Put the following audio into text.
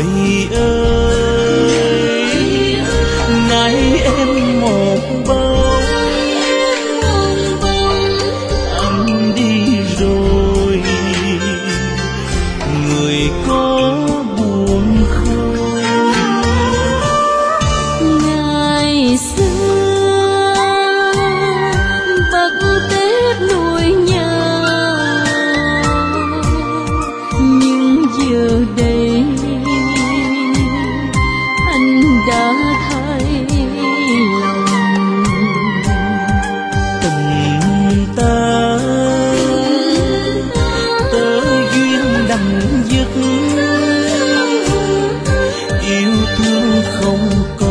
người ơi, nay em một bóng, anh đi rồi, người có buồn không? Ngày xưa bác Tết nuôi nhau, nhưng giờ đây anh đã thay lòng. Tình ta tơ duyên đằng dứt, yêu thương không có